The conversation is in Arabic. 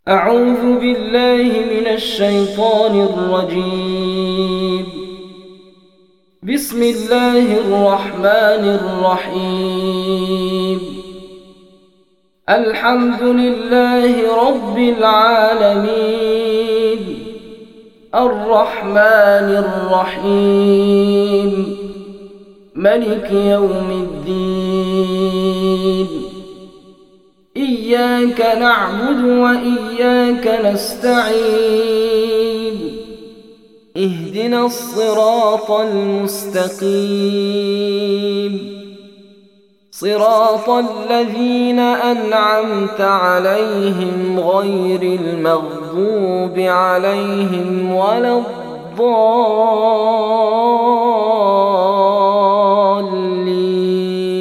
أعوذ بالله من الشيطان الرجيم. بسم الله الرحمن الرحيم. الحمد لله رب العالمين، الرحمن الرحيم، ملك يوم الدين. إياك نعبد وإياك نستعين. اهدنا الصراط المستقيم، صراط الذين أنعمت عليهم غير المغضوب عليهم ولا الضالين.